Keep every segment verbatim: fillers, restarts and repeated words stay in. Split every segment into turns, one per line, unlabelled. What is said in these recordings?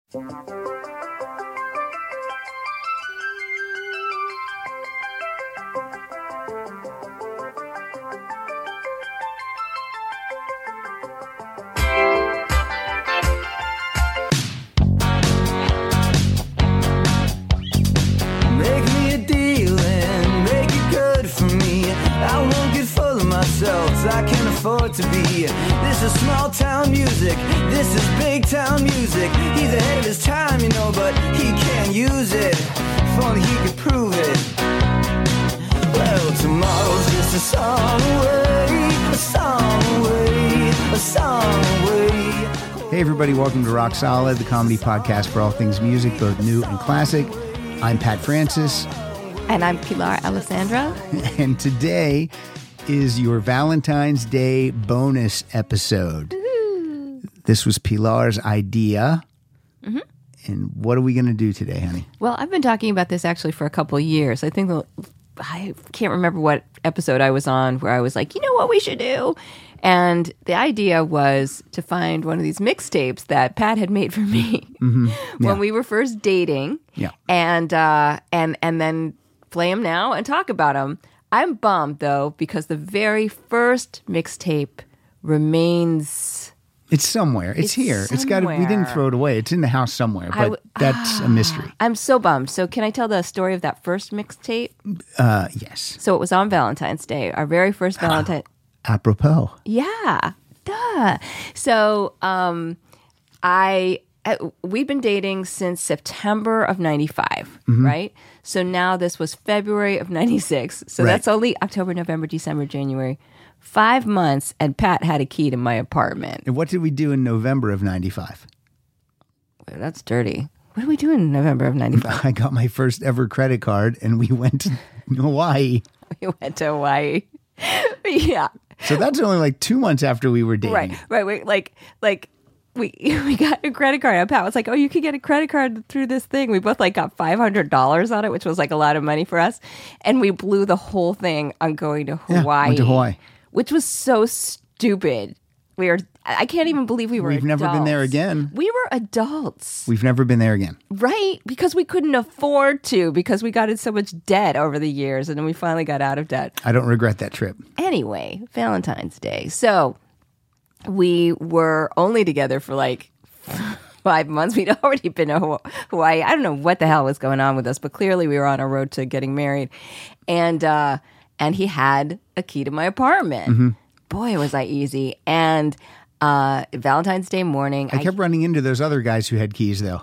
I can afford to be. This is small town music. This is big town music. He's ahead of his time, you know, but he can't use it. If only he could prove it. Well, tomorrow's just a song away, a song away, a song away.
Hey everybody, welcome to Rock Solid, the comedy podcast for all things music, both new and classic. I'm Pat Francis.
And I'm Pilar Alessandra.
And today is your Valentine's Day bonus episode. Ooh. This was Pilar's idea. Mm-hmm. And what are we going to do today, honey?
Well, I've been talking about this actually for a couple of years. I think the, I can't remember what episode I was on where I was like, you know what we should do? And the idea was to find one of these mixtapes that Pat had made for me mm-hmm. yeah. when we were first dating.
Yeah.
And, uh, and, and then play them now and talk about them. I'm bummed, though, because the very first mixtape remains...
It's somewhere. It's, it's here.
Somewhere.
It's got to... We didn't throw it away. It's in the house somewhere, but w- that's a mystery.
I'm so bummed. So can I tell the story of that first mixtape?
Uh, yes.
So it was on Valentine's Day, our very first Valentine...
Apropos.
Yeah. Duh. So um, I... We've been dating since September of ninety-five, mm-hmm. right? So now this was February of ninety-six. So right. that's only October, November, December, January. Five months, and Pat had a key to my apartment.
And what did we do in November of ninety-five?
Well, that's dirty. What did we do in November of ninety-five?
I got my first ever credit card, and we went to Hawaii.
We went to Hawaii. Yeah.
So that's only like two months after we were dating.
Right, right. Wait, like, like... We we got a credit card. And Pat was like, oh, you can get a credit card through this thing. We both like got five hundred dollars on it, which was like a lot of money for us. And we blew the whole thing on going to Hawaii.
Yeah, went to Hawaii.
Which was so stupid. We were, I can't even believe we were
We've
adults.
never been there again.
We were adults.
We've never been there again.
Right. Because we couldn't afford to, because we got in so much debt over the years. And then we finally got out of debt.
I don't regret that trip.
Anyway, Valentine's Day. So... We were only together for like five months. We'd already been to Hawaii. I don't know what the hell was going on with us, but clearly we were on a road to getting married. And uh, and he had a key to my apartment. Mm-hmm. Boy, was I easy. And uh, Valentine's Day morning.
I kept I, running into those other guys who had keys, though.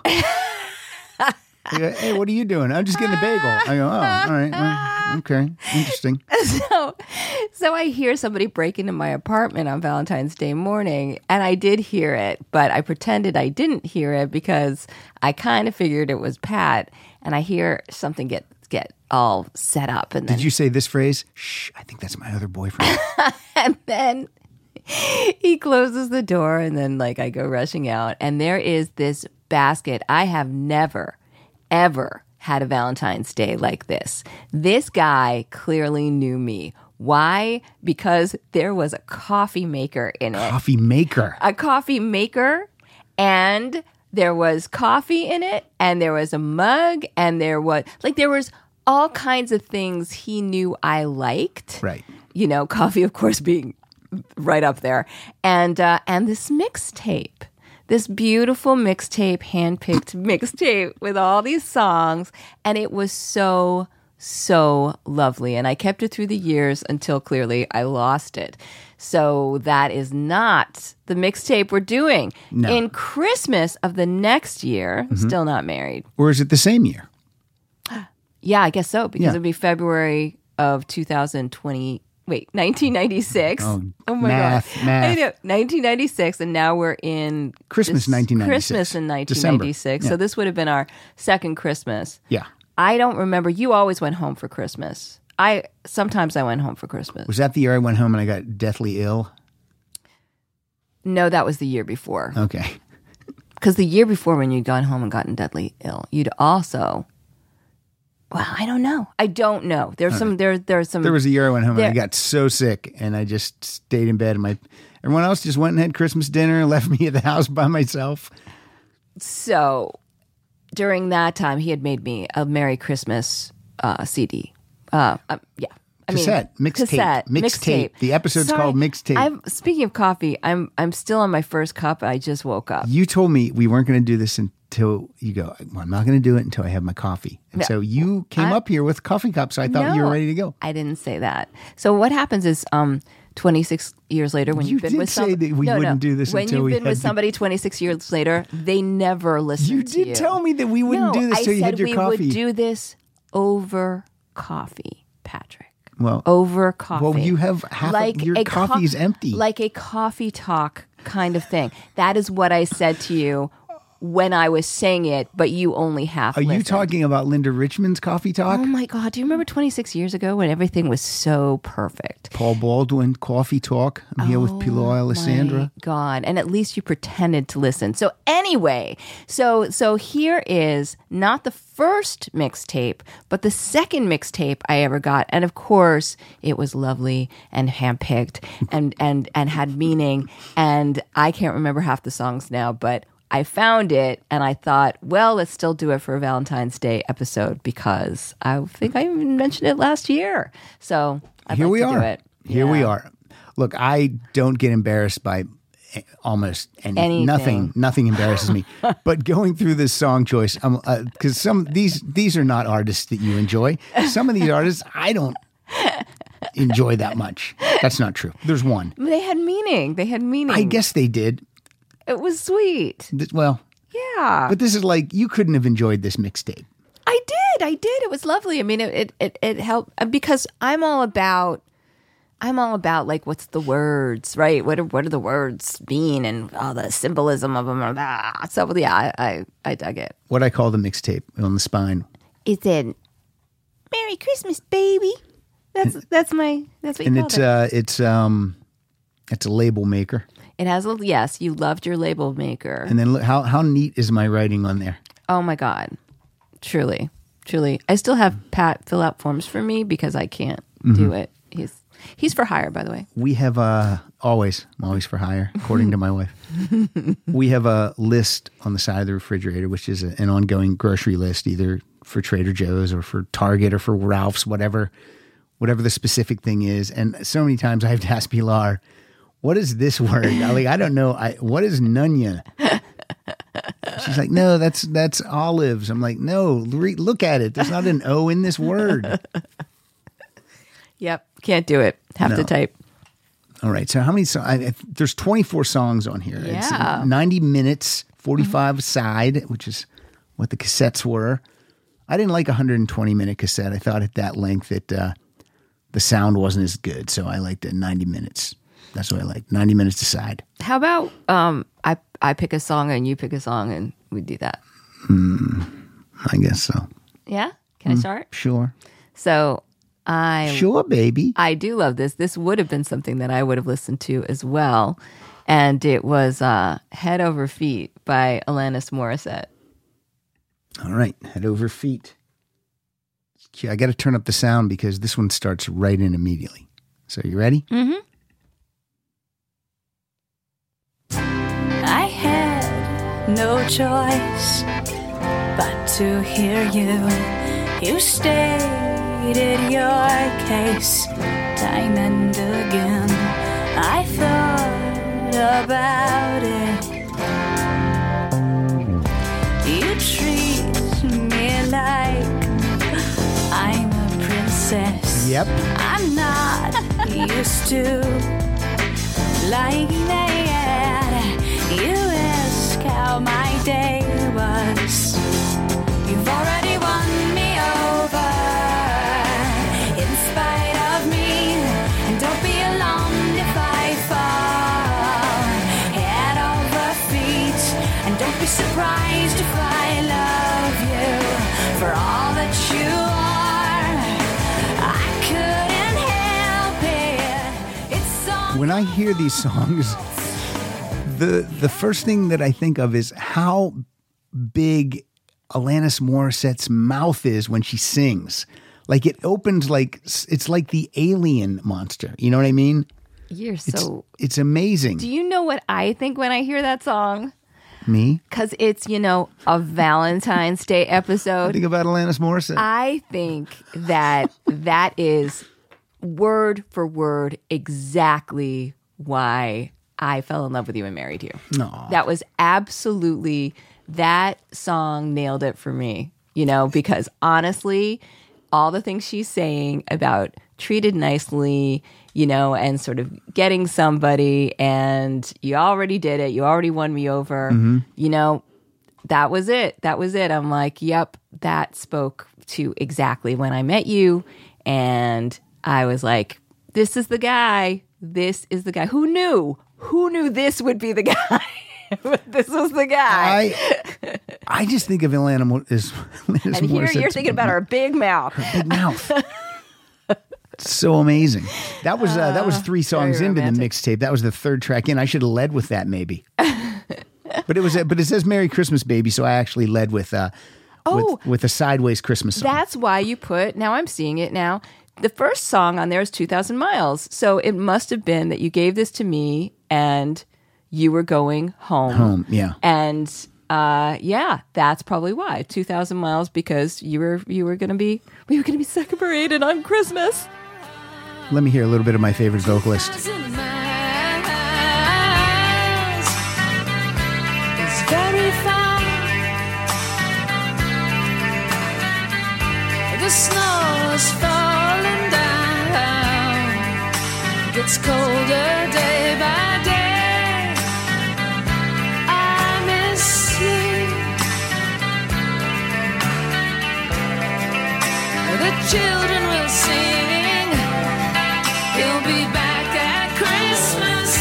They go, hey, what are you doing? I'm just getting a bagel. I go, oh, all right. Well, okay. Interesting.
So, so I hear somebody break into my apartment on Valentine's Day morning, and I did hear it, but I pretended I didn't hear it because I kind of figured it was Pat, and I hear something get get all set up. And then,
did you say this phrase? Shh, I think that's my other boyfriend.
And then he closes the door, and then like I go rushing out, and there is this basket. I have never... ever had a Valentine's Day like this. This guy clearly knew me. Why? Because there was a coffee maker in it.
Coffee maker?
A coffee maker, and there was coffee in it, and there was a mug, and there was, like, there was all kinds of things he knew I liked.
Right.
You know, coffee, of course, being right up there. And, uh, and this mixtape. This beautiful mixtape, hand-picked mixtape with all these songs. And it was so, so lovely. And I kept it through the years until clearly I lost it. So that is not the mixtape we're doing.
No.
In Christmas of the next year, mm-hmm. still not married.
Or is it the same year?
Yeah, I guess so. Because
yeah.
it'll be February of two thousand twenty. Wait, nineteen ninety-six.
Oh,
oh my
math,
God.
math.
I know, nineteen ninety-six, and now we're in...
Christmas nineteen ninety-six.
Christmas in nineteen ninety-six.
Yeah.
So this would have been our second Christmas.
Yeah.
I don't remember. You always went home for Christmas. I Sometimes I went home for Christmas.
Was that the year I went home and I got deathly ill?
No, that was the year before.
Okay.
Because the year before when you'd gone home and gotten deathly ill, you'd also... Well, I don't know. I don't know. There's
All
some.
right.
There, there's some.
There was a year I went home
there,
and I got so sick, and I just stayed in bed. And my everyone else just went and had Christmas dinner and left me at the house by myself.
so during that time, he had made me a Merry Christmas uh, C D. Uh, uh, yeah. I
Cassette,
mean,
mixtape,
cassette,
mixtape. The episode's
Sorry,
called Mixtape.
I'm speaking of coffee. I'm I'm still on my first cup. I just woke up.
You told me we weren't going to do this until you go, well, I'm not going to do it until I have my coffee. And
No.
so you came
I-
up here with a coffee cup, so I thought you were
No,
ready to go.
I didn't say that. So what happens is, um, twenty-six years later, when
You
you've been
did
with
say
somebody,
that we
no,
wouldn't
no.
do this
when
until
you've
we
been
had
with
the-
somebody twenty-six years later, they never listen
You
to
did
you.
tell me that we wouldn't
no,
do this
I
till you
said
had your
we
coffee.
would do this over coffee, Patrick.
Well,
Over coffee.
Well, you have half of your
a
coffee is empty.
Like a coffee talk kind of thing. That is what I said to you when I was saying it, but you only half
Are you
listened.
talking about Linda Richmond's coffee talk?
Oh my God. Do you remember twenty-six years ago when everything was so perfect?
Paul Baldwin coffee talk. I'm here with Pilar Alessandra.
My God. And at least you pretended to listen. So anyway, so so here is not the first mixtape, but the second mixtape I ever got. And of course, it was lovely and handpicked and and and had meaning. And I can't remember half the songs now, but I found it and I thought, well, let's still do it for a Valentine's Day episode because I think I even mentioned it last year. So I'd
Here
like
we
to
are.
do it.
Here we
Yeah.
are. Look, I don't get embarrassed by almost any,
Anything.
nothing. Nothing embarrasses me. But going through this song choice, um, because some these these are not artists that you enjoy. Some of these artists I don't enjoy that much. That's not true. There's one.
They had meaning. They had meaning.
I guess they did.
It was sweet.
Th- Well,
Yeah.
but this is like you couldn't have enjoyed this mixtape.
I did. I did. It was lovely. I mean, it, it, it, it helped because I'm all about, I'm all about like, what's the words, right? What are, what do the words mean and all the symbolism of them. And ah. So yeah, I, I, I dug it.
What I call the mixtape on the spine.
It said, Merry Christmas, baby. That's, that's my, that's what you
And
called
it's
it.
uh it's um it's a label maker.
It has a, yes, you loved your label maker.
And then look how how neat is my writing on there?
Oh my God. Truly, truly. I still have Pat fill out forms for me because I can't do it. He's he's for hire, by the way.
We have uh always I'm always for hire, according to my wife. We have a list on the side of the refrigerator, which is a, an ongoing grocery list, either for Trader Joe's or for Target or for Ralph's, whatever whatever the specific thing is. And so many times I have to ask Pilar, what is this word? I like I don't know. I what is nunya? She's like, no, that's that's olives. I'm like, no, re- look at it. There's not an O in this word.
Yep, can't do it. Have
No.
to type.
All right. So how many songs? I, I, there's twenty-four songs on here. It's
Yeah.
ninety minutes, forty-five side, which is what the cassettes were. I didn't like a one hundred twenty minute cassette. I thought at that length that uh, the sound wasn't as good. So I liked it ninety minutes. That's what I like. ninety minutes aside.
How about um, I I pick a song and you pick a song and we do that?
I guess so.
Yeah, can I start?
Sure.
So I
Sure, baby.
I do love this. This would have been something that I would have listened to as well, and it was uh, "Head Over Feet" by Alanis Morissette.
All right. Head over feet. Okay, I got to turn up the sound because this one starts right in immediately. So you ready?
Mm-hmm.
I had no choice but to hear you. You stated your case time and again. I thought about it. You treat me like I'm a princess.
Yep.
I'm not used to like that. You ask how my day was. You've already won me over, in spite of me. And don't be alarmed if I fall head over feet. And don't be surprised if I love you for all that you are. I couldn't help it. It's so
When I hear these songs, the the first thing that I think of is how big Alanis Morissette's mouth is when she sings. Like it opens like it's like the alien monster. You know what I mean?
You're
It's,
so.
it's amazing.
Do you know what I think when I hear that song?
Me?
Because it's, you know, a Valentine's Day episode.
Think about Alanis Morissette.
I think that that is word for word exactly why I fell in love with you and married you.
No.
That was absolutely, that song nailed it for me, you know, because honestly, all the things she's saying about treated nicely, you know, and sort of getting somebody, and you already did it, you already won me over,
Mm-hmm.
you know, that was it. That was it. I'm like, yep, that spoke to exactly when I met you. And I was like, this is the guy. This is the guy. Who knew? Who knew this would be the guy? This was the guy.
I I just think of Alanis Mor- as Alanis
and here
Morissette.
you're thinking about her big mouth.
big mouth. So amazing. That was uh, that was three songs
very
into the
romantic.
mixtape. That was the third track in. I should have led with that maybe. But it was but it says Merry Christmas Baby, so I actually led with uh
Oh.
with, with a sideways Christmas song.
That's why you put, now I'm seeing it now, the first song on there is two thousand miles. So it must have been that you gave this to me and you were going home.
Home, yeah.
And uh, yeah, that's probably why. two thousand miles, because you were you were going to be, we were going to be separated on Christmas.
Let me hear a little bit of my favorite vocalist.
It's very far. The snow is falling down. It gets colder day by day. I miss you. The children will sing. He'll be back at Christmas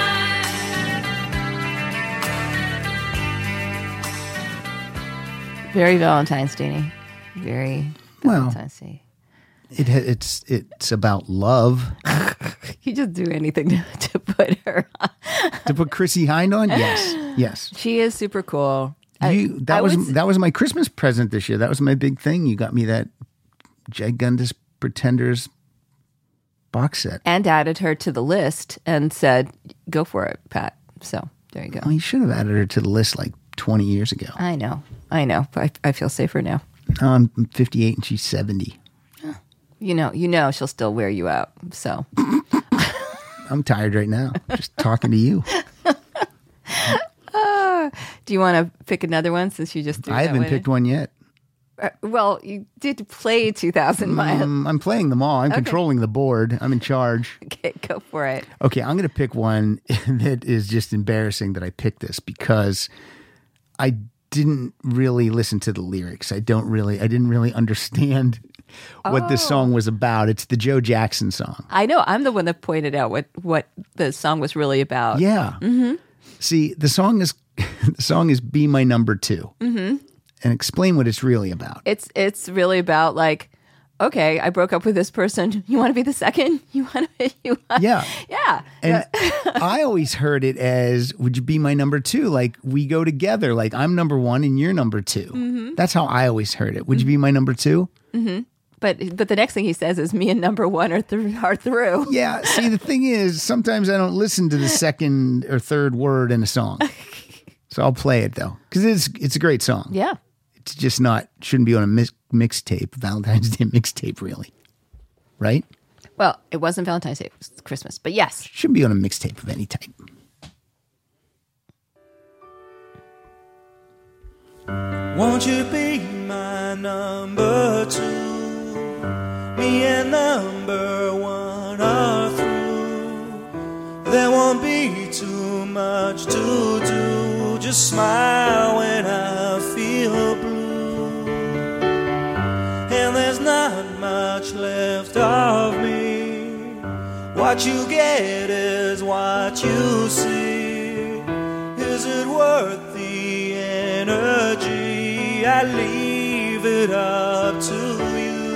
time.
Very Valentine's Day. Very
Well.
Valentine's Day.
It ha- it's it's about love.
You just do anything to, to put her on.
To put Chrissy Hind on? Yes. Yes.
She is super cool.
You, that
I
was
would-
that was my Christmas present this year. That was my big thing. You got me that Gigundus Pretenders box set.
And added her to the list and said, go for it, Pat. So there you go.
Well, you should have added her to the list like twenty years ago.
I know. I know. But I, I feel safer now.
Now I'm fifty-eight and she's seventy.
You know, you know she'll still wear you out. So
I'm tired right now, just talking to you.
do you want to pick another one since you just threw
I
that
haven't
one
picked
in?
one yet.
Uh, well, you did play two thousand miles.
Um, I'm playing them all. I'm controlling the board. I'm in charge.
Okay, go for it.
Okay, I'm going to pick one that is just embarrassing that I picked this because I didn't really listen to the lyrics. I don't really, I didn't really understand what this song was about. It's the Joe Jackson song.
I know. I'm the one that pointed out what, what the song was really about.
Yeah. Mm-hmm. See, the song is the song is "Be My Number Two," mm-hmm. and explain what it's really about.
It's it's really about like, okay, I broke up with this person. You want to be the second? You want to? You want?
Yeah.
Yeah.
And I always heard it as, would you be my number two? Like, we go together. Like, I'm number one and you're number two.
Mm-hmm.
That's how I always heard it. Would you be my number two?
But but the next thing he says is, me and number one are, th- are through.
Yeah. See, the thing is, sometimes I don't listen to the second or third word in a song. So I'll play it, though, because it's, it's a great song.
Yeah.
It's just not, shouldn't be on a mix, mixtape, Valentine's Day mixtape, really. Right?
Well, it wasn't Valentine's Day. It was Christmas. But yes.
Shouldn't be on a mixtape of any type.
Won't you be my number two? Me and number one are through. There won't be too much to do. Just smile when I feel blue. And there's not much left of me. What you get is what you see. Is it worth the energy? I leave it up to you.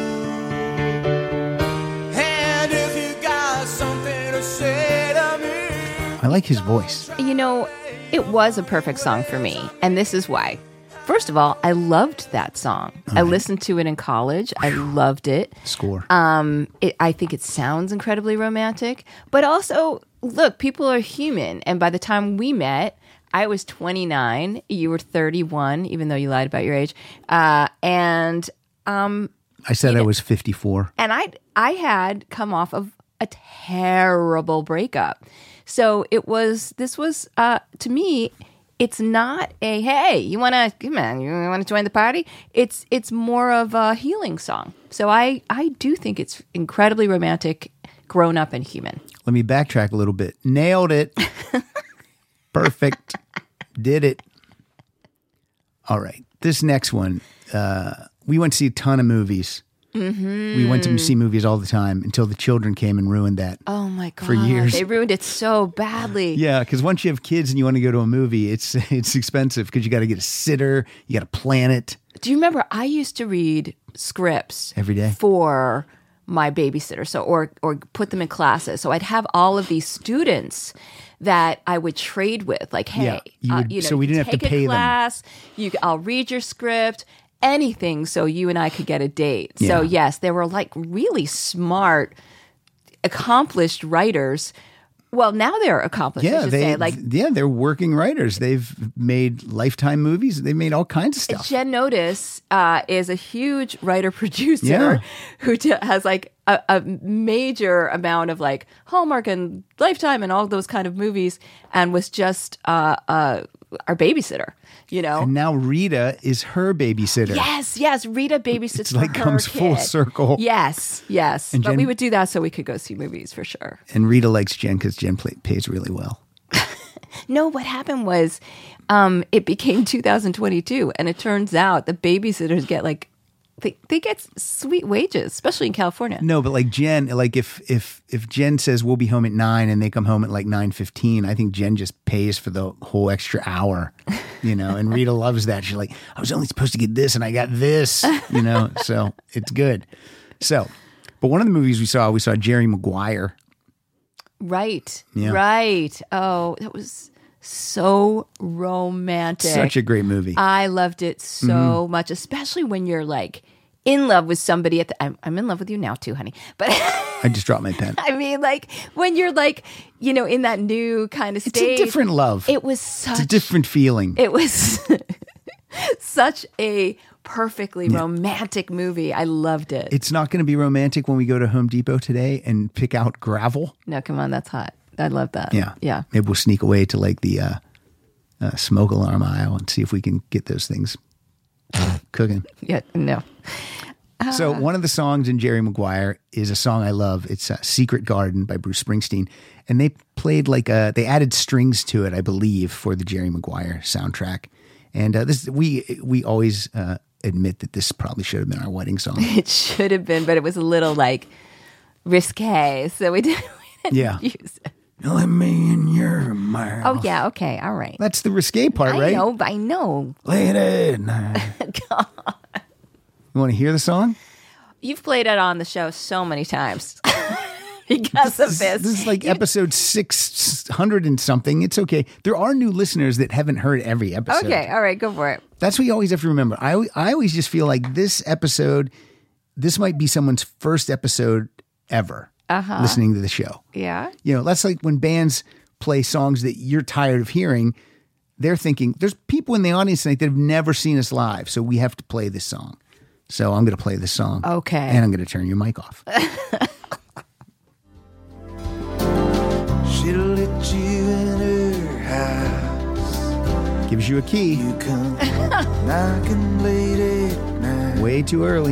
And if you got something to say to me,
I like his voice.
You know, it was a perfect song for me. And this is why. First of all, I loved that song. I listened to it in college. I loved it.
Score.
Um, it, I think it sounds incredibly romantic. But also, look, people are human. And by the time we met, I was twenty-nine. You were thirty-one, even though you lied about your age. Uh, and um,
I said I was fifty-four.
and I I had come off of a terrible breakup. So it was. This was uh, to me. It's not a hey, you want to come on, you want to join the party? It's it's more of a healing song. So I I do think it's incredibly romantic, grown up, and human.
Let me backtrack a little bit. Nailed it. Perfect. Did it. All right. This next one, uh, we went to see a ton of movies. Mm-hmm. We went to see movies all the time until the children came and ruined that.
Oh my god!
For years.
They ruined it so badly.
Yeah, because once you have kids and you want to go to a movie, it's it's expensive because you got to get a sitter, you got to plan it.
Do you remember I used to read scripts
Every day?
for my babysitter, so or or put them in classes. So I'd have all of these students that I would trade with, like, hey,
Yeah, you
uh,
would-
you know,
so we
you
didn't have to
take
pay
a
them.
class, You, I'll read your script, anything, so you and I could get a date.
Yeah.
So yes, they were like really smart, accomplished writers. Well, now they're accomplished. I
Yeah,
should
they
say. Like
yeah, they're working writers. They've made Lifetime movies. They've made all kinds of stuff.
Jen Notice uh, is a huge writer producer
Yeah.
who t- has like a, a major amount of like Hallmark and Lifetime and all those kind of movies, and was just uh, uh, our babysitter. You know,
And now Rita is her babysitter.
yes, yes. Rita babysits.
It's like
for her
comes full
kid.
circle.
Yes, yes.
And
but
Jen-
we would do that so we could go see movies for sure.
And Rita likes Jen because Jen play, pays really well.
No, what happened was um, it became two thousand twenty-two, and it turns out the babysitters get like they, they get sweet wages, especially in California.
No, but like Jen, like if if if Jen says we'll be home at nine and they come home at like nine fifteen, I think Jen just pays for the whole extra hour, you know. And Rita loves that. She's like, I was only supposed to get this, and I got this, you know. So it's good. So, but one of the movies we saw, we saw Jerry Maguire.
Right,
Yeah.
right. Oh, that was so romantic.
Such a great movie.
I loved it so
Mm-hmm.
much, especially when you're like in love with somebody at the. I'm, I'm in love with you now too, honey. But
I just dropped my pen.
I mean, like when you're like, you know, in that new kind of
It's
stage.
a different love.
It was such.
It's a different feeling.
It was such a perfectly romantic movie. I loved it.
It's not going to be romantic when we go to Home Depot today and pick out gravel.
No, come on, that's hot. I love that.
Yeah.
Yeah.
Maybe we'll sneak away to like the uh, uh, smoke alarm aisle and see if we can get those things cooking.
Yeah. No.
So one of the songs in Jerry Maguire is a song I love. It's uh, Secret Garden by Bruce Springsteen. And they played like a, they added strings to it, I believe, for the Jerry Maguire soundtrack. And uh, this, we, we always uh, admit that this probably should have been our wedding song.
It should have been, but it was a little like risque. So we didn't, we didn't
Yeah.
use it.
Let me in your mouth.
Oh, yeah. Okay. All right.
That's the risque part,
I
right?
know. I know.
Late at night. You want to hear the song?
You've played it on the show so many times because of
This,
this.
this is like episode six hundred and something. It's okay. There are new listeners that haven't heard every episode.
Okay. All right. Go for it.
That's what you always have to remember. I, al- I always just feel like this episode, this might be someone's first episode ever
Uh-huh.
listening to the show.
Yeah.
You know, that's like when bands play songs that you're tired of hearing. They're thinking, there's people in the audience tonight that have never seen us live, so we have to play this song. So I'm going to play this song.
Okay.
And I'm going to turn your mic off.
She'll let you in her house.
Gives you a key.
You come knocking late at night.
Way too early.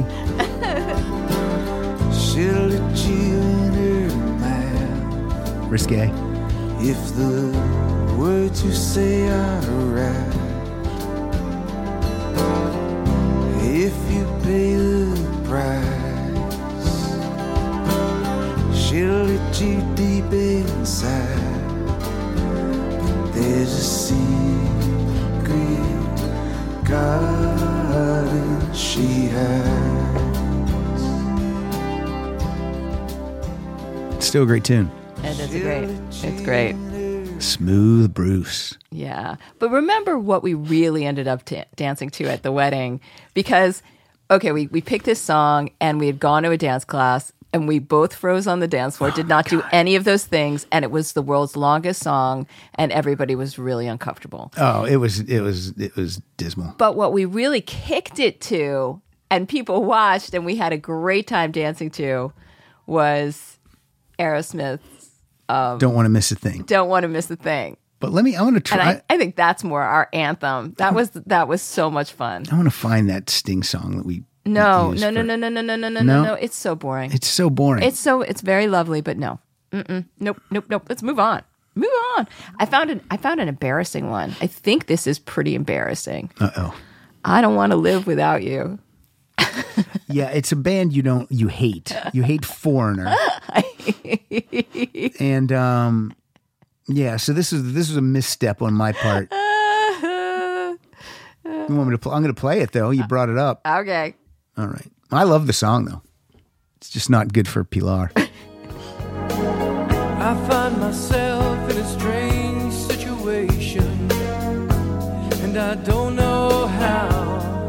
She'll let you in her mouth.
Risque.
If the words you say are right. If you pay the price, she'll let you deep inside. But there's a secret garden she hides.
Still a great tune.
It is great. It's great.
Smooth Bruce.
Yeah. But remember what we really ended up ta dancing to at the wedding, because, okay, we, we picked this song and we had gone to a dance class and we both froze on the dance floor, did not do any of those things, and it was the world's longest song, and everybody was really uncomfortable.
Oh, it was it was it was dismal.
But what we really kicked it to, and people watched, and we had a great time dancing to, was Aerosmith's
Don't want to miss a thing.
"Don't Want to Miss a Thing."
But let me. I want to try.
And I, I think that's more our anthem. That was that was so much fun.
I want to find that Sting song that we.
No,
used
no, no,
for-
no, no, no, no, no, no,
No?
no. It's so boring.
It's so boring.
It's so it's very lovely, but no, Mm-mm. nope, nope, nope. Let's move on. Move on. I found an I found an embarrassing one. I think this is pretty embarrassing.
Uh oh.
I don't want to live without you.
Yeah, it's a band you don't you hate. You hate Foreigner. And um, yeah. So this is this is a misstep on my part. You want me to? Pl- I'm going to play it though. You brought it up.
Okay.
All right. I love the song though. It's just not good for Pilar.
I find myself in a strange situation, and I don't know how.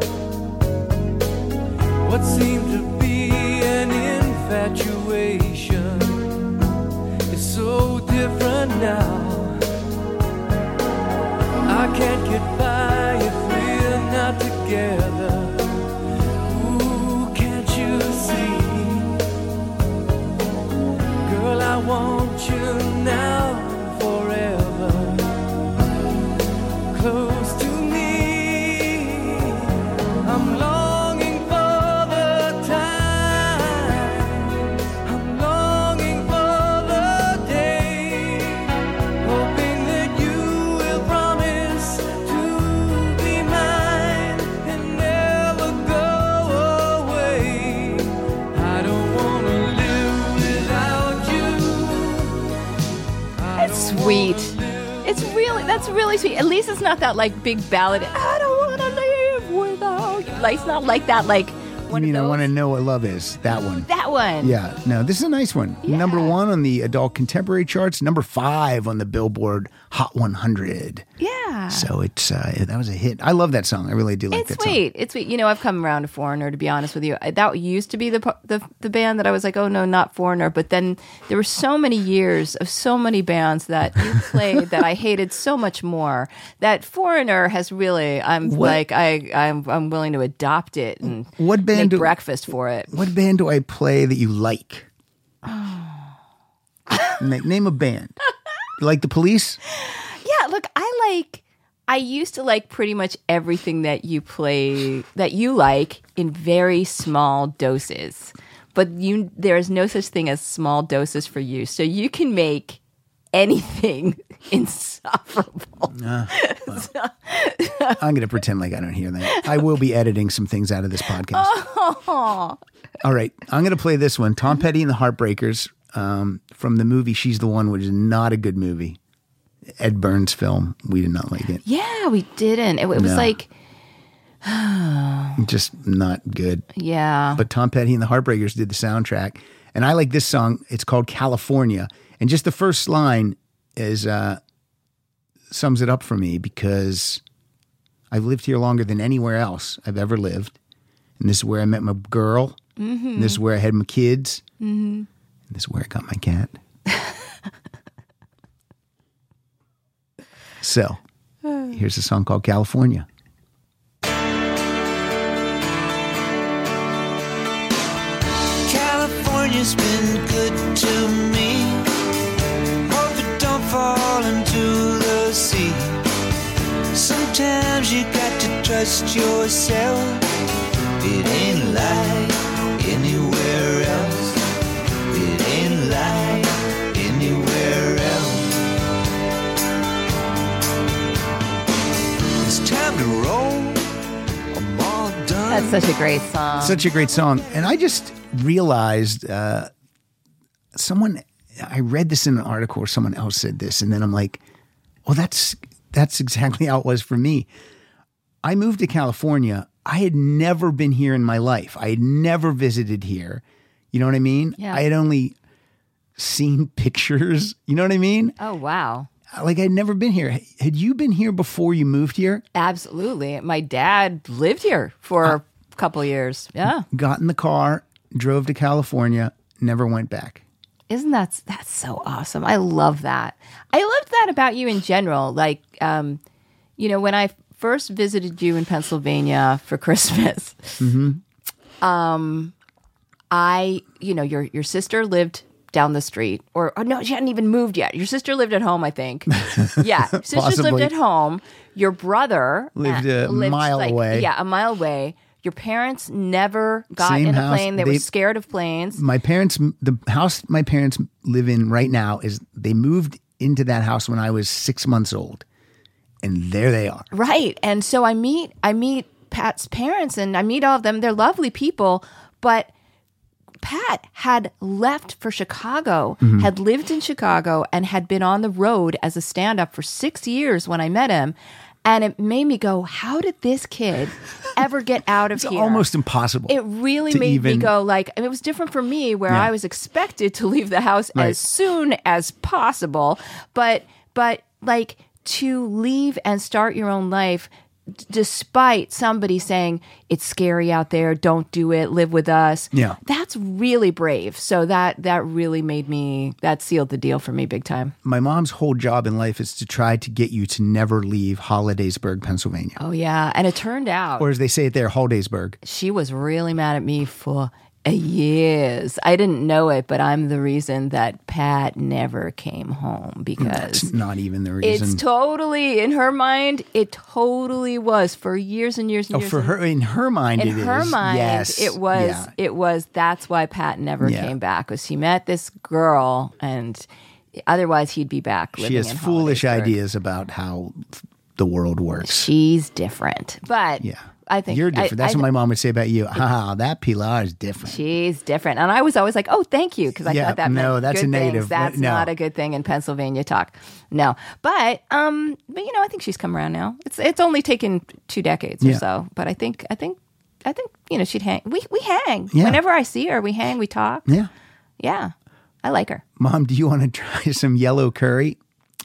What seemed to be an infatuation is so different now. I can't get by if we're not together. Ooh, can't you see? Girl, I want you now forever. Close to me. I'm longing for the time. I'm longing for the day. Hoping that you will promise to be mine and never go away. I don't want to live without you.
It's sweet. It's really that's really sweet. At least it's not that like big ballad. I don't want to live without you. Like it's not like that. Like
I
one
mean,
of
I
those.
want to know what love is. That one.
That one.
Yeah. No, this is a nice one.
Yeah.
Number one on the adult contemporary charts. Number five on the Billboard Hot one hundred.
Yeah.
So it's uh, that was a hit. I love that song. I really do like
It's
that
sweet. It's sweet. You know, I've come around to Foreigner, to be honest with you. I- That used to be the, po- the the band that I was like, oh, no, not Foreigner. But then there were so many years of so many bands that you played that I hated so much more that Foreigner has really, I'm
What-
like, I, I'm, I'm willing to adopt it and
What band
make
do-
breakfast for it.
song. What band do I play that you like? Na- Name a band. You like the Police?
Yeah, look, I like. I used to like pretty much everything that you play that you like in very small doses. But you there is no such thing as small doses for you. So you can make anything insufferable.
I'm going to pretend like I don't hear that. I will be editing some things out of this podcast. All right. I'm going to play this one. Tom Petty and the Heartbreakers um, from the movie She's the One, which is not a good movie. Ed Burns film. We did not like it.
Yeah, we didn't. It, it was
No.
like,
Just not good.
yeah.
But Tom Petty and the Heartbreakers did the soundtrack. And I like this song. It's called California. And just the first line is uh, sums it up for me because I've lived here longer than anywhere else I've ever lived. And this is where I met my girl. Mm-hmm. And this is where I had my kids. Mm-hmm. And this is where I got my cat. So, here's a song called California.
California's been good to me. Hope it don't fall into the sea. Sometimes you got to trust yourself. It ain't like anywhere else. It ain't like anywhere else. It's time to roll. I'm all done.
That's such a great song.
Such a great song. And I just realized uh, someone, I read this in an article or someone else said this. And then I'm like, well, that's, that's exactly how it was for me. I moved to California. I had never been here in my life. I had never visited here. You know what I mean?
Yeah.
I had only seen pictures. You know what I mean?
Oh, wow.
Like I'd never been here. Had you been here before you moved here?
Absolutely. My dad lived here for a couple of years. Yeah.
Got in the car, drove to California, never went back.
Isn't that that's so awesome? I love that. I love that about you in general. Like, um, you know, when I first visited you in Pennsylvania for Christmas, um, I, you know, your your sister lived down the street, or oh, no, she hadn't even moved yet. Your sister lived at home, I think. Yeah, your sisters
Possibly.
lived at home. Your brother
Lived
uh,
a mile
like,
away.
Yeah, a mile away. Your parents never got
Same
in a
house.
plane. They,
They-
were scared of planes.
My parents, the house my parents live in right now is they moved into that house when I was six months old, and there they are.
Right. And so I meet I meet Pat's parents and I meet all of them. They're lovely people, but Pat had left for Chicago,
Mm-hmm.
had lived in Chicago and had been on the road as a stand-up for six years when I met him. And it made me go, how did this kid ever get out of
It's
here?
almost impossible.
It really
to
made me
even-
go like, and it was different for me where
Yeah.
I was expected to leave the house
Right.
as soon as possible, but but like to leave and start your own life d- despite somebody saying it's scary out there, don't do it, live with us.
Yeah.
That's really brave. So that that really made me that sealed the deal for me big time.
My mom's whole job in life is to try to get you to never leave Hollidaysburg, Pennsylvania.
Oh yeah, and it turned out
Or as they say it there, Hollidaysburg.
she was really mad at me for years. I didn't know it, but I'm the reason that Pat never came home because
It's not even the reason.
it's totally in her mind. It totally was for years and years and
oh,
years.
for
and-
her, in her mind,
in
it
her
is.
mind,
Yes.
it was.
Yeah.
It was. That's why Pat never
Yeah.
came back. Was he met this girl, and otherwise he'd be back. Living
She has
in
foolish
Hollidaysburg.
ideas about how the world works.
She's different, but
Yeah.
I think
You're
I-
different. That's
I-
what my mom would say about you. Ah, that Pilar is different.
She's different. And I was always like, oh, thank you. Because I
Yeah,
thought that
no,
meant
that's
good
a negative,
things.
but
That's
no.
not a good thing in Pennsylvania talk. No. But, um, but you know, I think she's come around now. It's it's only taken two decades or
Yeah.
so. But I think, I think, I think, you know, she'd hang. We, we hang.
Yeah.
Whenever I see her, we hang, we talk.
Yeah.
Yeah. I like her.
Mom, do you want to try some yellow curry?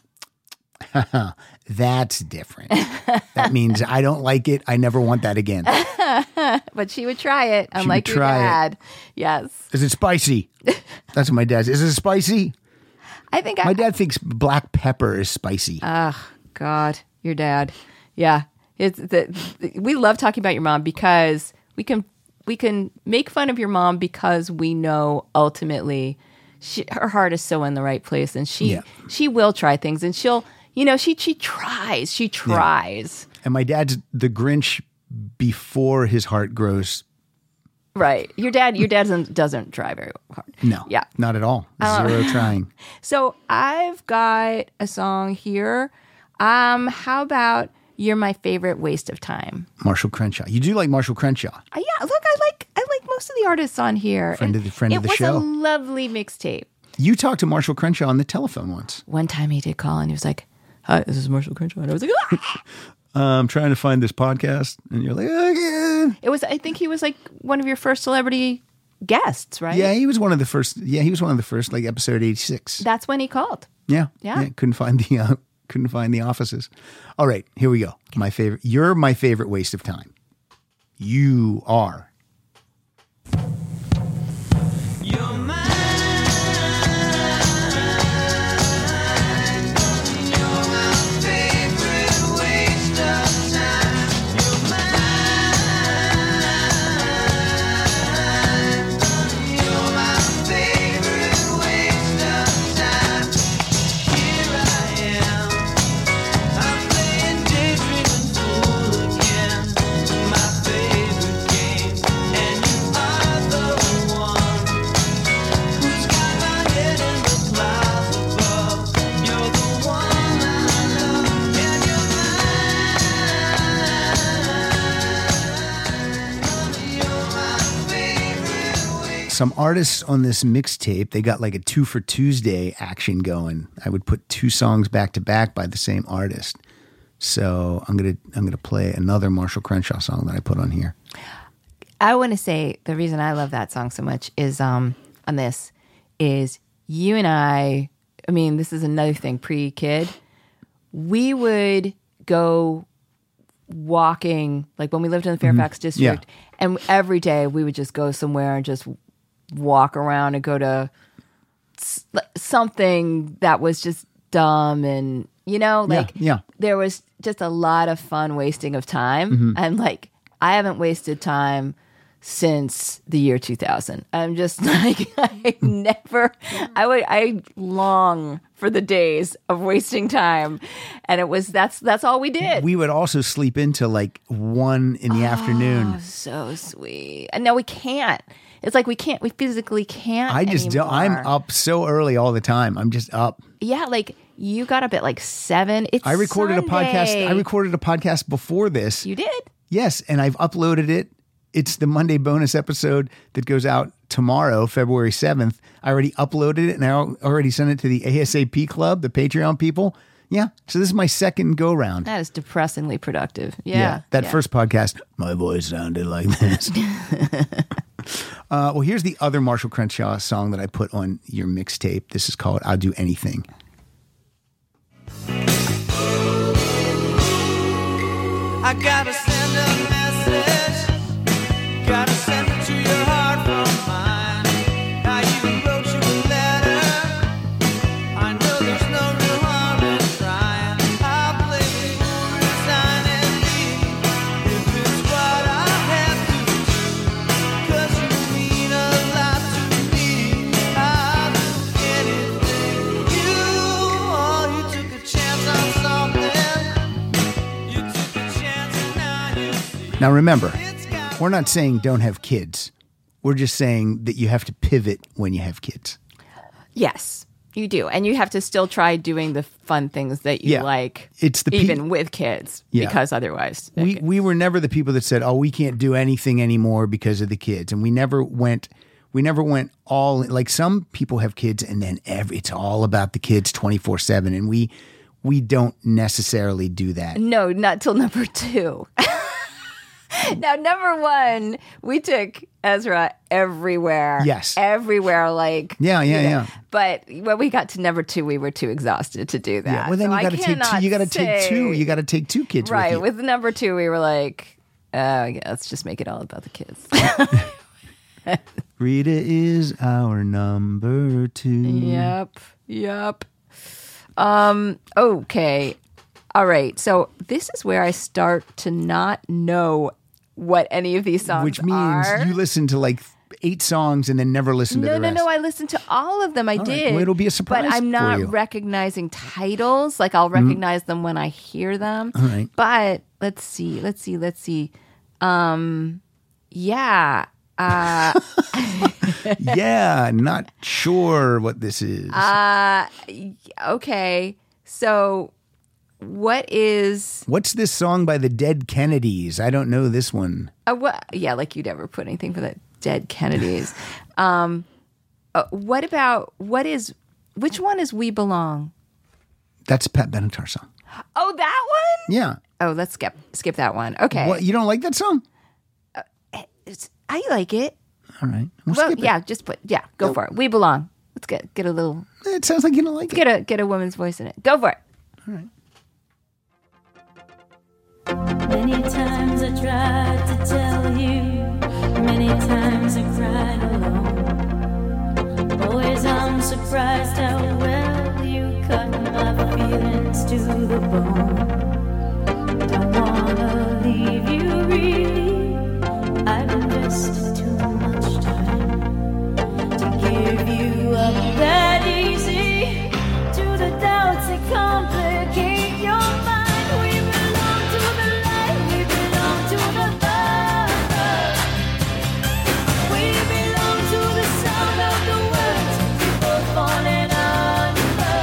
That's different. That means I don't like it. I never want that again.
But she would try it, unlike your
try it.
dad. Yes.
Is it spicy? That's what my dad says. Is it spicy?
I think
My
I.
dad thinks black pepper is spicy.
Oh God, your dad. Yeah, it's the, we love talking about your mom because we can we can make fun of your mom because we know ultimately she, her heart is so in the right place, and she
Yeah.
she will try things, and she'll you know she she tries she tries
and my dad's the Grinch before his heart grows.
right. Your dad your dad doesn't doesn't try very hard.
No.
Yeah.
Not at all. Zero trying.
So I've got a song here. Um, how about "You're My Favorite Waste of Time"?
Marshall Crenshaw. You do like Marshall Crenshaw.
Uh, yeah, look, I like I like most of the artists on here.
Friend
And
of the- friend
it
of the
was
show.
a lovely mixtape.
You talked to Marshall Crenshaw on the telephone once.
One time he did call and he was like, "Hi, this is Marshall Crenshaw," and I was like, "Ah!"
I'm trying to find this podcast. And you're like, oh, yeah.
It was. I think he was like one of your first celebrity guests, right?
Yeah, he was one of the first. Yeah, he was one of the first, like episode eighty-six.
That's when he called.
Yeah,
Yeah.
Couldn't find the uh, couldn't find the offices. All right, here we go. My favorite. You're my favorite waste of time. You are.
You're mine. You're my favorite waste of time. You're mine. You're my favorite waste of time. Here I am. I'm playing daydreaming fool again. My favorite game, and you are the one who's got my head in the clouds above. You're the one I love, and you're mine. You're my favorite way.
Some artists on this mixtape, they got like a two for Tuesday action going. I would put two songs back to back by the same artist. So I'm gonna I'm gonna play another Marshall Crenshaw song that I put on here.
I want to say the reason I love that song so much is um on this is you and I. I mean, this is another thing pre-kid. We would go walking, like when we lived in the Fairfax district, and every day we would just go somewhere and just walk around and go to s- something that was just dumb and, you know, like
yeah.
there was just a lot of fun wasting of time.
Mm-hmm.
And like, I haven't wasted time since the year two thousand. I'm just like, I never, I would, I long for the days of wasting time. And it was, that's, that's all we did.
We would also sleep into like one in the afternoon.
So sweet. And no, we can't. It's like we can't, we physically can't.
I just don't, I'm
anymore.
up so early all the time. I'm just up.
Yeah, like you got up at like seven. It's
I recorded
Sunday.
a podcast. I recorded a podcast before this.
You did?
Yes, and I've uploaded it. It's the Monday bonus episode that goes out tomorrow, February seventh. I already uploaded it and I al- already sent it to the A S A P Club, the Patreon people. Yeah. So this is my second go round.
That is depressingly productive. Yeah.
That
yeah.
first podcast, my voice sounded like this. uh, well, here's the other Marshall Crenshaw song that I put on your mixtape. This is called I'll Do Anything.
I gotta send a message. Gotta send it to your heart from mine. I even wrote you a letter. I know there's no real harm in trying. I play the fool, resign and leave. If it's what I have to do, 'cause you mean a lot to me. I'll do anything. You, oh, you took a chance on something. You took a chance and now you see.
Now remember,
It's got
we're not saying don't have kids. We're just saying that you have to pivot when you have kids.
Yes, you do. And you have to still try doing the fun things that you
Yeah.
like,
It's the pe-
even with kids,
Yeah.
because otherwise.
We we were never the people that said, "Oh, we can't do anything anymore because of the kids," and we never went. We never went all like some people have kids, and then every it's all about the kids twenty four seven, and we we don't necessarily do that.
No, not till number two. Now, number one, we took Ezra everywhere.
Yes.
Everywhere, like.
Yeah, yeah,
you know.
yeah.
But when we got to number two, we were too exhausted to do that.
Yeah, well, then
So
you
I
got to take two.
cannot
You got to take two.
say-
You got to take two kids
Right.
with you.
With number two, we were like, oh, yeah, let's just make it all about the kids.
Rita is our number two.
Yep. Yep. Um, okay. All right. So this is where I start to not know what any of these songs
Which means
are.
you listen to like eight songs and then never listen to
No,
the
no,
rest.
no. I listened to all of them. I
right.
did.
Well, it'll be a surprise
But I'm
for
not
you. Mm-hmm.
recognizing titles. Like I'll recognize them when I hear them.
All right.
But let's see. Let's see. Let's see. Um, yeah. Uh,
Yeah, not sure what this is.
uh, okay. So what is
What's this song by the Dead Kennedys? I don't know this one.
uh, what? Yeah, like you'd ever put anything for the Dead Kennedys. um, uh, what about what is which one is We Belong?
That's a Pat Benatar song.
Oh, that one.
Yeah.
Oh, let's skip skip that one. Okay.
What, you don't like that song?
It's, I like it.
All right. We'll
Well,
skip it.
yeah, just put yeah, go for it. We Belong. Let's get get a little
It sounds like you don't like it.
get a get a woman's voice in it. Go for it.
Many times I tried to tell you, many times I cried alone. Always I'm surprised how well you cut my feelings to the bone. Don't wanna leave you really, I've invested too much time to give you up that easy to the doubts that complicate your mind. We belong to the light, we belong to the love. We belong to the sound of the words we both falling under.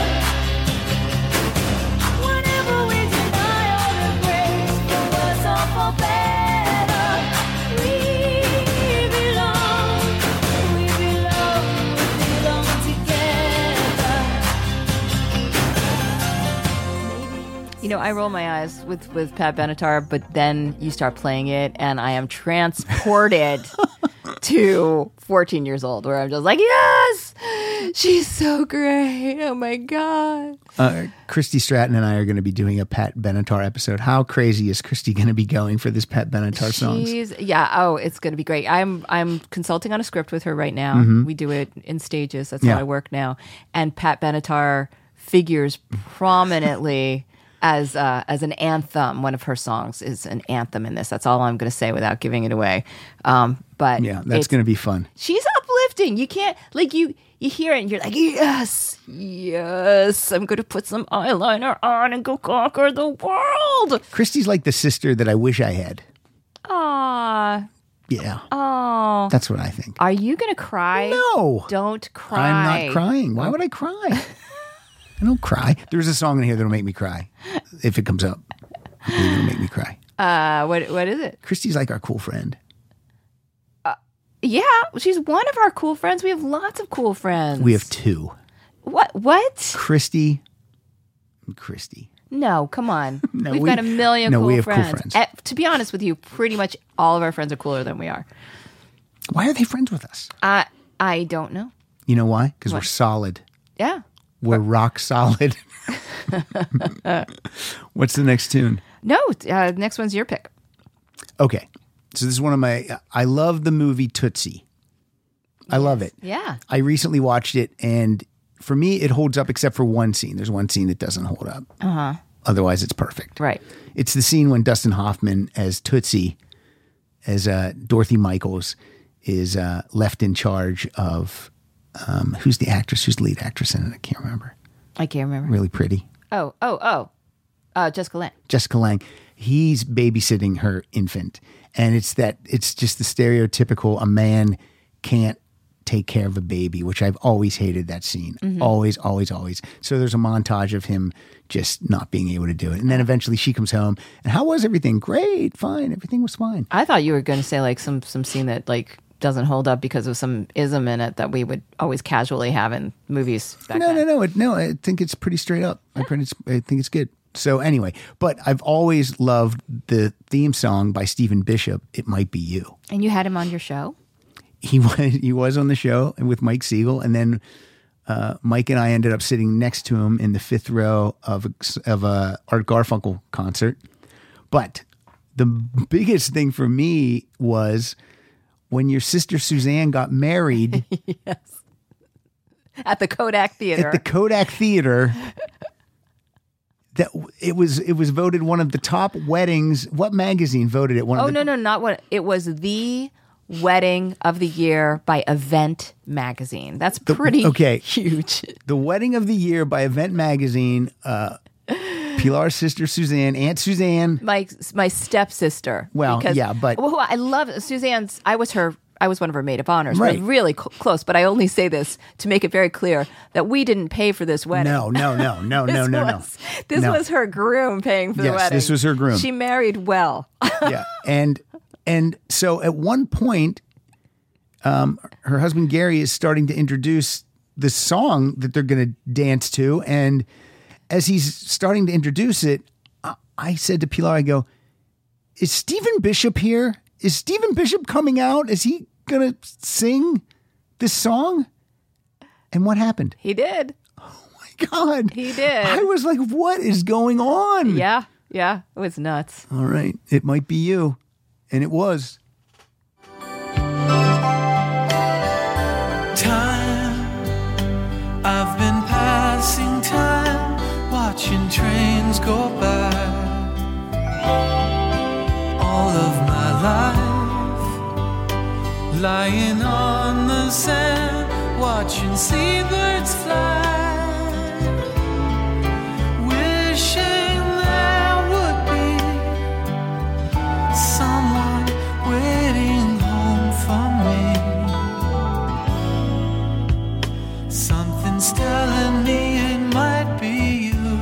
Whenever we deny all the grace for worse or for better, we belong, we belong, we belong together.
You know, I roll my eyes with, with Pat Benatar, but then you start playing it, and I am transported to fourteen years old, where I'm just like, yes, She's so great. Oh my God.
Uh, Christy Stratton and I are going to be doing a Pat Benatar episode. How crazy is Christy going to be going for this Pat Benatar songs?
She's, yeah. Oh, it's going to be great. I'm I'm consulting on a script with her right now.
Mm-hmm.
We do it in stages. That's
Yeah.
how I work now. And Pat Benatar figures prominently as uh, as an anthem. One of her songs is an anthem in this. That's all I'm going to say without giving it away. Um, but
Yeah, that's
it's-
going to be fun.
she's uplifting. You can't like you you hear it and you're like, yes, yes, I'm gonna put some eyeliner on and go conquer the world.
Christy's like the sister that I wish I had.
Aw,
Yeah,
oh,
that's what I think.
are you gonna cry?
No,
Don't cry.
I'm not crying. Why would I cry? I don't cry. There's a song in here that'll make me cry if it comes up. I believe it'll make me cry.
Uh, what what is it?
Christy's like our cool friend.
Yeah, she's one of our cool friends. We have lots of cool friends.
We have two,
what? What?
Christy and Christy.
No, come on.
No,
We've
we-
got a million
no,
cool
we have cool
friends.
friends.
Eh, to be honest with you, pretty much all of our friends are cooler than we are.
Why are they friends with us?
I I don't know.
You know why? Because we're
What?
solid.
Yeah.
We're rock solid. What's the next tune?
No, uh, next one's your pick.
Okay. So this is one of my, I love the movie Tootsie. I love it.
Yeah.
I recently watched it, and for me, it holds up except for one scene. There's one scene that doesn't hold up. Uh-huh. Otherwise, it's perfect.
Right.
It's the scene when Dustin Hoffman as Tootsie, as uh, Dorothy Michaels, is uh, left in charge of, um, who's the actress? Who's the lead actress in it? I can't remember.
I can't remember.
Really pretty.
Oh, oh, oh. Uh, Jessica Lange.
Jessica Lange. He's babysitting her infant. And it's that, it's just the stereotypical, a man can't take care of a baby, which I've always hated that scene. Always, always, always. So there's a montage of him just not being able to do it. And then eventually she comes home. And how was everything? Great, fine. Everything was fine.
I thought you were going to say like some some scene that like doesn't hold up because of some ism in it that we would always casually have in movies back
No,
then.
no, no, it, no. I think it's pretty straight up. I, pretty, I think it's good. So anyway, but I've always loved the theme song by Stephen Bishop, It Might Be You.
And you had him on your show?
He was, he was on the show with Mike Siegel, and then uh, Mike and I ended up sitting next to him in the fifth row of a, of a Art Garfunkel concert. But the biggest thing for me was when your sister Suzanne got married
At the Kodak Theater.
at the Kodak Theater. That it was it was voted one of the top weddings. What magazine voted it one
oh,
of the
no, no, not what. It was the wedding of the year by Event Magazine. That's pretty
okay.
huge.
The Wedding of the Year by Event Magazine. Uh, Pilar's sister Suzanne, Aunt Suzanne.
My my stepsister.
Well,
because-
yeah, but-
well, I love Suzanne's. I was her. I was one of her maid of honors.
Right.
We're really cl- close, but I only say this to make it very clear that we didn't pay for this wedding.
No, no, no, no, no,
This
no, no.
was, This
No.
was her groom paying for the
Yes,
wedding.
this was her groom.
She married well.
Yeah, and and so at one point, um, her husband Gary is starting to introduce the song that they're going to dance to, and as he's starting to introduce it, I, I said to Pilar, I go, "Is Stephen Bishop here? Is Stephen Bishop coming out? Is he going to sing this song?" And what happened?
He did.
My God,
He did.
I was like, "What is going on?"
Yeah, yeah. It was nuts.
All right, it might be you, and it was.
Time, I've been passing time, watching trains go by. All of my life, lying on the sand, watching seabirds fly. Wishing there would be someone waiting home for me. Something's telling me it might be you.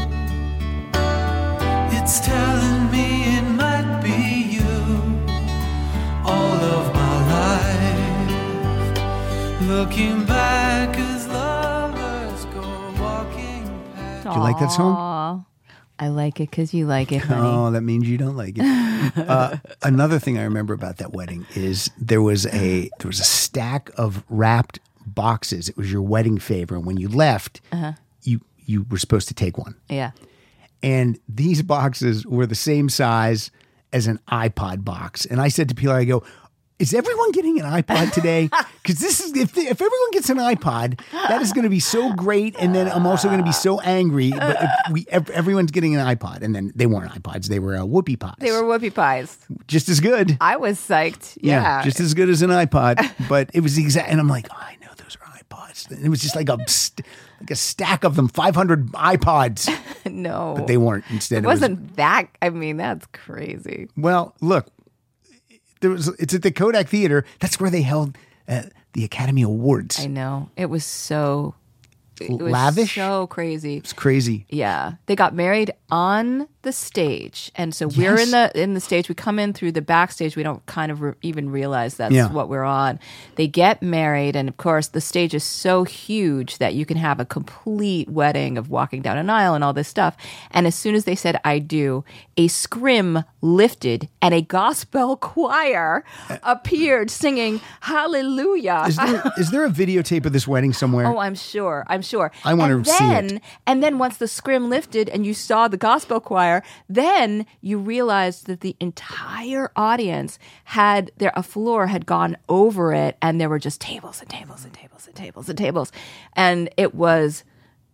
It's telling me it might be you. All of my life, looking back as lovers go walking past.
Do you like that song?
Aw. I like it because you like it, honey.
Oh, that means you don't like it. uh, another thing I remember about that wedding is there was a there was a stack of wrapped boxes. It was your wedding favor. And when you left, you you were supposed to take one.
Yeah.
And these boxes were the same size as an iPod box. And I said to Pilar, I go, is everyone getting an iPod today? Because this is if, if everyone gets an iPod, that is going to be so great. And then I'm also going to be so angry. But if we ev- everyone's getting an iPod, and then they weren't iPods; they were uh, whoopie pies.
They were whoopie pies.
just as good.
I was psyched. Yeah.
just as good as an iPod. But it was the exact. And I'm like, oh, I know those are iPods. And it was just like a st- like a stack of them, five hundred iPods.
no.
But they weren't. Instead,
It wasn't that. I mean, that's crazy.
It was, well, look. There was, it's at the Kodak Theater. That's where they held uh, the Academy Awards.
I know. It was so it was
Lavish?
so crazy.
It's crazy.
Yeah. They got married on the stage. And so we're
Yes.
in the in the stage. We come in through the backstage. We don't kind of re- even realize that's
Yeah.
what we're on. They get married, and of course the stage is so huge that you can have a complete wedding of walking down an aisle and all this stuff. And as soon as they said I do, a scrim lifted and a gospel choir appeared singing Hallelujah.
Is there, is there a videotape of this wedding somewhere?
Oh, I'm sure. I'm sure.
I wanna
And
see
then,
it.
And then once the scrim lifted and you saw the gospel choir, then you realized that the entire audience had their a floor had gone over it, and there were just tables and tables and tables and tables and tables, and it was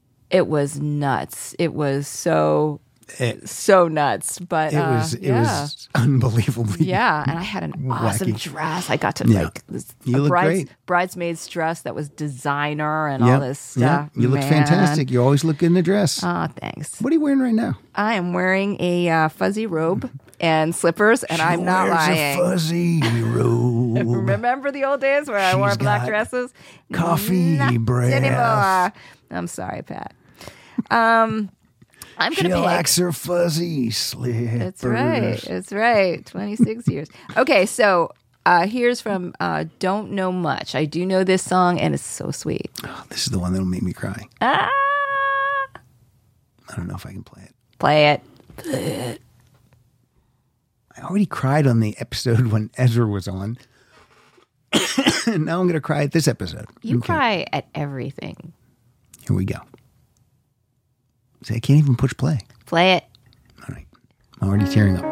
it was nuts. It was so
It-
so nuts. But
It
uh,
was it
yeah.
was unbelievably.
Yeah, and I had an awesome
Wacky.
dress. I got to
Yeah.
like this
You
a
look
brides-
great.
bridesmaid's dress that was designer and
Yeah,
all this stuff.
yeah. You look
Man.
fantastic. You always look good in the dress.
Oh, thanks.
What are you wearing right now?
I am wearing a uh, fuzzy robe and slippers, and I'm not
She wears
lying.
a fuzzy robe.
Remember the old days where I wore
She's
black
got
dresses?
coffee
Not
breath.
anymore. I'm sorry, Pat. Um, I'm
She
gonna pick.
likes her fuzzy slippers.
That's right. That's right. twenty-six years. Okay, so uh, here's from uh, Don't Know Much. I do know this song, and it's so sweet.
Oh, this is the one that'll make me cry.
Ah,
I don't know if I can play it.
play it.
I already cried on the episode when Ezra was on. And now I'm going to cry at this episode.
You
Okay,
cry at everything.
Here we go. See, I can't even push play.
Play it.
All right. I'm already tearing up.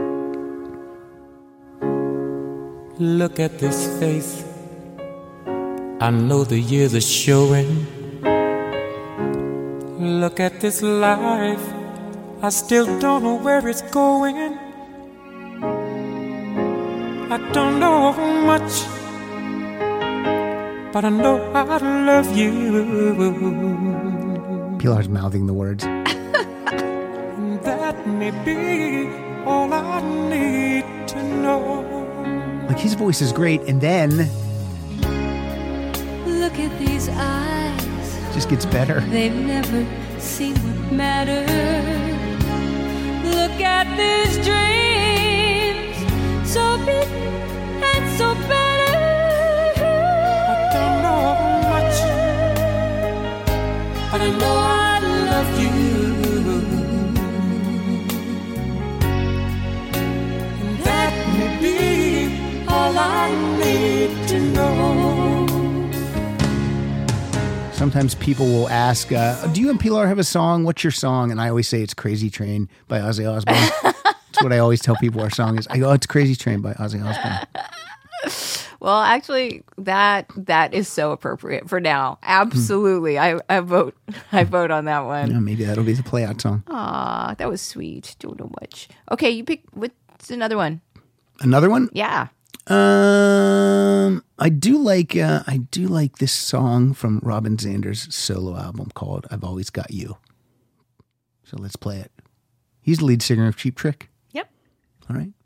Look at this face. I know the years are showing. Look at this life. I still don't know where it's going. I don't know much, but I know I love you.
Pilar's mouthing the words.
That may be all I need to know.
Like, his voice is great, and then
Look at these eyes,
it just gets better.
they've never seen what matters. Look at these dreams, so big and so better.
I don't know much, but I know I love you. And that may be all I need to know.
Sometimes people will ask, uh, do you and Pilar have a song? What's your song? And I always say it's Crazy Train by Ozzy Osbourne. That's what I always tell people our song is. I go, oh, it's Crazy Train by Ozzy Osbourne.
Well, actually, that that is so appropriate for now. Absolutely, I, I vote. I vote on that one.
Yeah, maybe that'll be the play out song.
Aw, that was sweet. Don't know much. Okay, you pick. What's another one?
Another one?
Yeah.
Um, I do like uh, I do like this song from Robin Zander's solo album called "I've Always Got You." So let's play it. He's the lead singer of Cheap Trick.
Yep.
All right.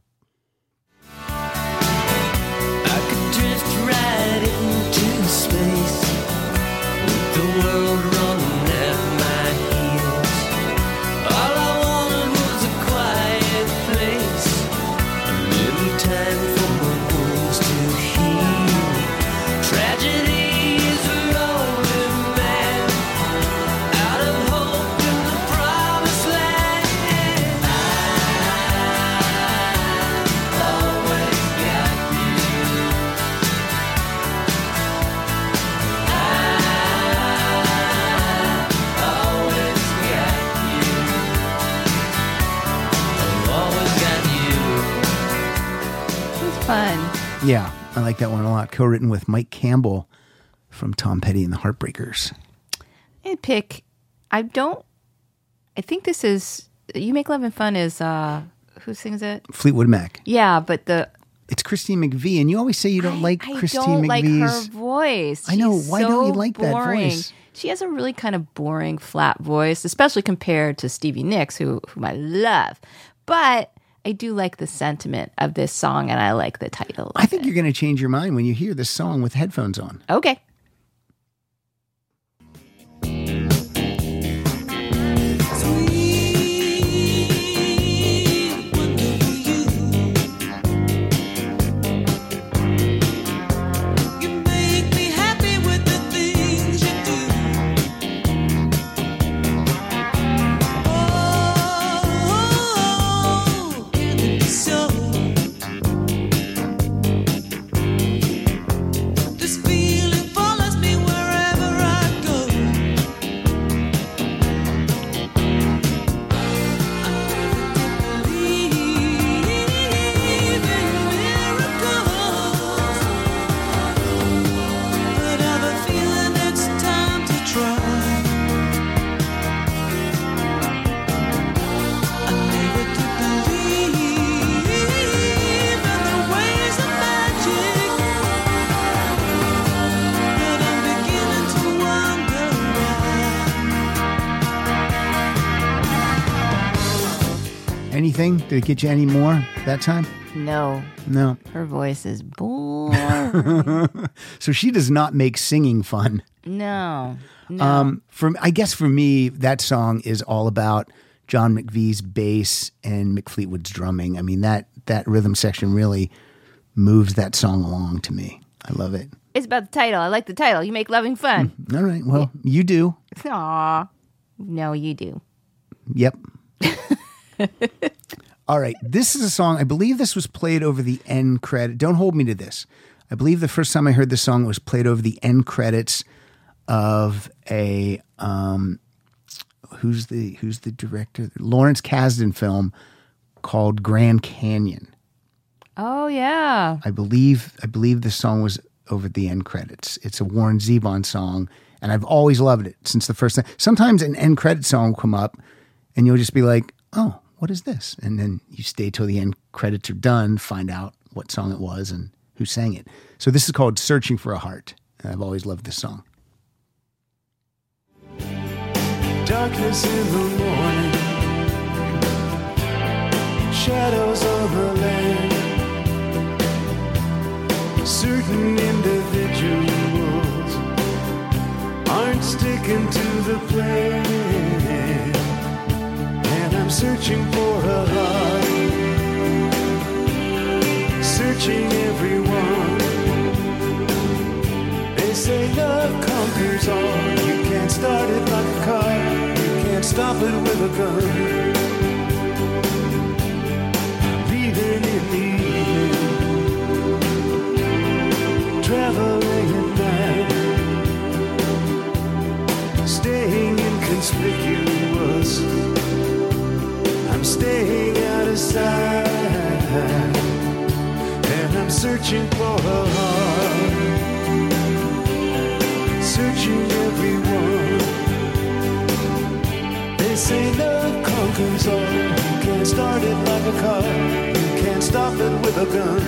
I could drift right into space with the world running at my heels. All I wanted was a quiet place, a little time for my wounds to heal. Tragedy is a lonely man out of hope in the promised land. I always
Yeah, I like that one a lot. Co-written with Mike Campbell from Tom Petty and the Heartbreakers.
I'd pick, I don't, I think this is, You Make Love and Fun is, uh, who sings it?
Fleetwood Mac.
Yeah, but the,
It's Christine McVie, and you always say you don't
I,
like
I
Christine
don't like her
McVie's.
voice.
I know.
She's
Why don't you
so
like that
boring.
voice?
She has a really kind of boring, flat voice, especially compared to Stevie Nicks, who whom I love. But I do like the sentiment of this song, and I like the title.
I think you're going to change your mind when you hear this song with headphones on.
Okay.
You make me happy with the things you do. Oh, can it be so? This feeling follows me wherever I go. I never did believe in miracles, but I've a feeling it's time to try. I never did believe in the ways of magic, but I'm beginning to wonder why.
Anything? Did it get you any more that time?
No,
No.
her voice is boring.
So she does not make singing fun.
no, no.
Um, for I guess for me, that song is all about John McVie's bass and Mick Fleetwood's drumming. I mean, that that rhythm section really moves that song along to me. I love it.
It's about the title. I like the title. You Make Loving Fun.
All right. Well, you do.
Aw. No, you do.
Yep. All right. This is a song. I believe this was played over the end credit. Don't hold me to this. I believe the first time I heard this song was played over the end credits of a um, who's the who's the director? Lawrence Kasdan film called Grand Canyon.
Oh, yeah.
I believe I believe the song was over the end credits. It's a Warren Zevon song, and I've always loved it since the first time. Sometimes an end credit song will come up, and you'll just be like, "Oh, what is this?" And then you stay till the end credits are done, find out what song it was and who sang it. So this is called "Searching for a Heart," and I've always loved this song.
Darkness in the morning, shadows on the land. Certain individuals aren't sticking to the plan, and I'm searching for a heart, searching everyone. They say love conquers all. You can't start it like a car, you can't stop it with a gun. Leaving in the evening, traveling at night, staying inconspicuous. I'm staying out of sight, and I'm searching for a heart, searching everyone. They say love conquers all. You can't start it like a car, you can't stop it with a gun.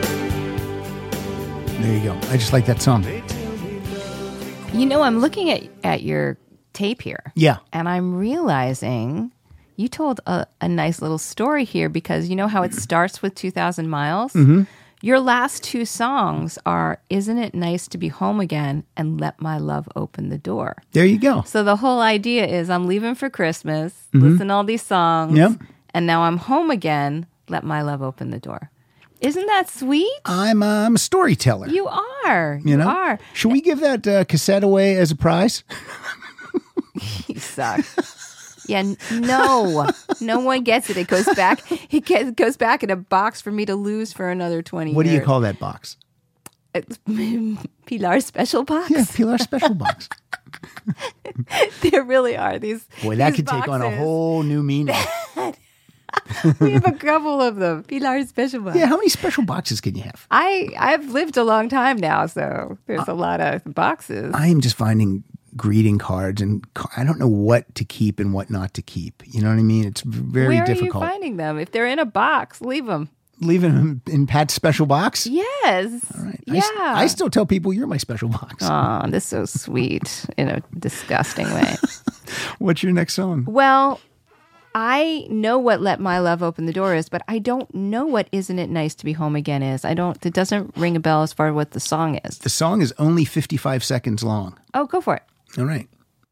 There you go. I just like that song.
They tell me love.
You know, I'm looking at, at your tape here.
Yeah.
And I'm realizing you told a, a nice little story here because you know how it starts with two thousand miles? Mm-hmm. Your last two songs are Isn't It Nice to Be Home Again and Let My Love Open the Door.
There you go.
So the whole idea is I'm leaving for Christmas, listen to all these songs,
Yep.
and now I'm home again, let my love open the door. Isn't that sweet?
I'm, uh, I'm a storyteller.
You are.
you
You,
know?
are.
Should we give that uh, cassette away as a prize?
You suck. Yeah, n- no. No one gets it. It goes back. It gets, goes back in a box for me to lose for another twenty
What do
years.
you call that box?
It's Pilar's special box?
Yeah, Pilar Special Box.
There really are these
Boy, that
these
could take on a
boxes.
whole new meaning.
We have a couple of them. Pilar special box.
Yeah, how many special boxes can you have?
I I've lived a long time now, so there's a lot of boxes.
I am just finding greeting cards, and ca- I don't know what to keep and what not to keep. You know what I mean? It's very
Where
difficult.
are you finding them? If they're in a box, leave them.
Leaving them in Pat's special box?
Yes.
All right. I
Yeah.
s- I, still tell people you're my special box.
Oh, this is so sweet in a disgusting way.
What's your next song?
Well, I know what Let My Love Open the Door is, but I don't know what Isn't It Nice to Be Home Again is. I don't, it doesn't ring a bell as far as what the song is.
The song is only fifty-five seconds long.
Oh, go for it.
All right.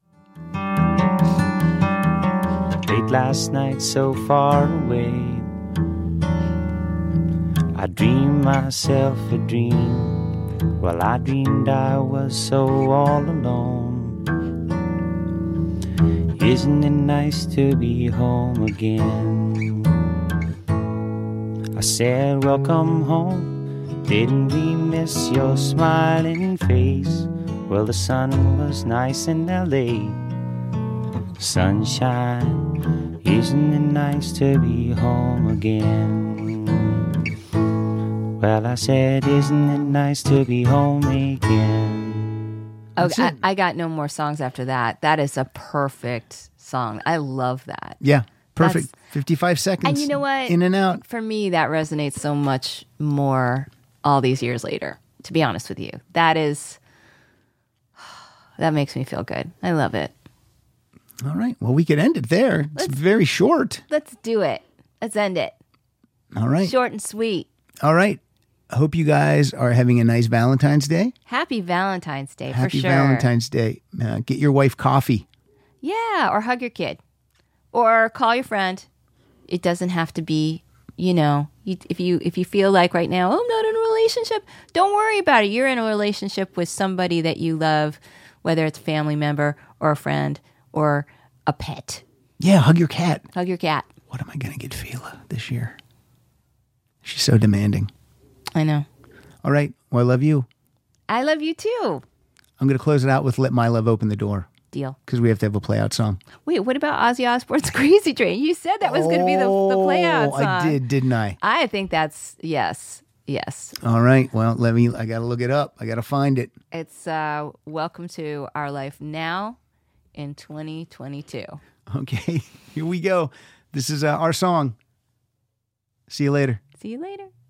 Late last night, so far away, I dreamed myself a dream. Well, I dreamed I was so all alone. Isn't it nice to be home again? I said, welcome home. Didn't we miss your smiling face? Well, the sun was nice in L A. Sunshine, isn't it nice to be home again? Well, I said, isn't it nice to be home again?
Okay, I, I got no more songs after that. That is a perfect song. I love that.
Yeah, perfect.
That's-
fifty-five seconds.
And you know what?
In and out.
For me, that resonates so much more all these years later, to be honest with you. That is, that makes me feel good. I love it.
All right. Well, we could end it there. It's very short.
Let's do it. Let's end it.
All right.
Short and sweet.
All right. I hope you guys are having a nice Valentine's Day.
Happy Valentine's Day,
Happy
for sure.
Valentine's Day. Uh, get your wife coffee.
Yeah, or hug your kid. Or call your friend. It doesn't have to be, you know, you, if you if you feel like right now, oh, I'm not in a relationship, don't worry about it. You're in a relationship with somebody that you love, whether it's a family member or a friend or a pet.
Yeah, hug your cat.
Hug your cat.
What am I going to get Fila this year? She's so demanding.
I know.
All right. Well, I love you.
I love you too.
I'm going to close it out with Let My Love Open the Door
Deal.
because we have to have a play out song.
Wait, what about Ozzy Osbourne's Crazy Train? You said that was going to be the, the play out
Oh,
song.
I did, didn't I?
I think that's, yes, yes.
All right. Well, let me, I got to look it up. I got to find it.
It's uh, Welcome to Our Life Now in twenty twenty-two.
Okay. Here we go. This is uh, our song. See you later.
See you later.